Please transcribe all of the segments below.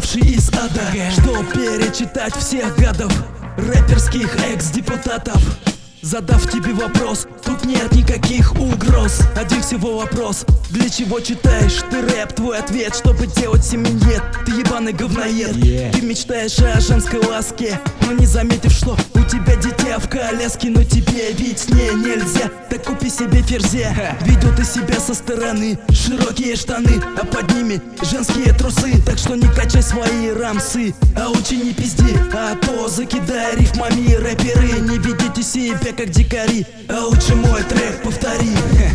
восставший из ада, что перечитать всех гадов, рэперских экс-депутатов. Задав тебе вопрос, тут нет никаких угроз. Один всего вопрос: для чего читаешь ты рэп? Твой ответ: чтобы делать 7 лет. Ты ебаный говноед. Ты мечтаешь о женской ласке, но не заметив, что у тебя дитя в коляске. Но тебе ведь с ней нельзя, так купи себе ферзя. Видел ты себя со стороны, широкие штаны, а под ними женские трусы. Так что не качай свои рамсы, а лучше не пизди, а то закидай рифмами. Рэперы, не ведите себя как дикари, а лучше мой трек повтори.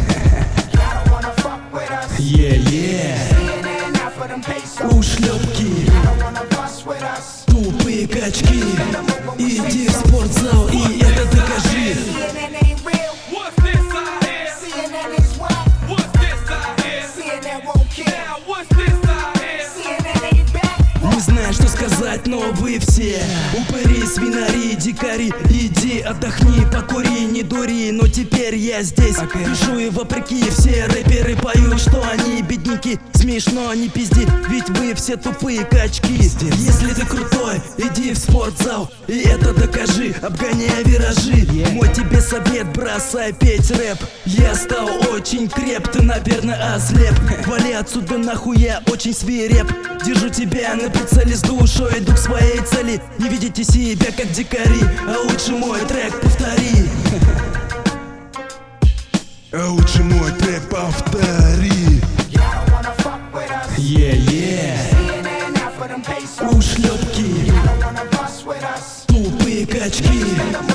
Ушлепки, тупые качки, иди в спортзал и это докажи. Не знаю, что сказать, но вы все упыри, свинари, дикари. Иди отдохни, покури, не дури. Но теперь я здесь пишу, и вопреки все рэперы поют, что они бедняки. Смешно, не пизди, ведь вы все тупые качки. Если ты крутой, иди в спортзал и это докажи, обгоняя виражи. Мой тебе совет: бросай петь рэп. Я стал очень креп, ты, наверное, ослеп. Вали отсюда нахуй, я очень свиреп. Держу тебя на прицеле, с душой иду к своей цели. Не видите себя как дикари, а лучше мой трек повтори. А лучше мой трек повтори. Ушлепки, тупые качки,